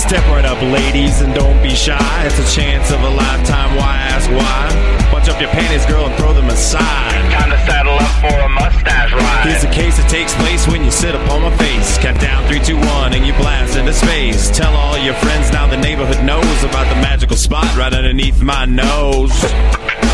Step right up, ladies, and don't be shy. It's a chance of a lifetime, why ask why? Bunch up your panties, girl, and throw them aside. Time to saddle up for a mustache ride. Here's a case that takes place when you sit upon my face. Count down 3, 2, 1, and you blast into space. Tell all your friends now the neighborhood knows about the magical spot right underneath my nose.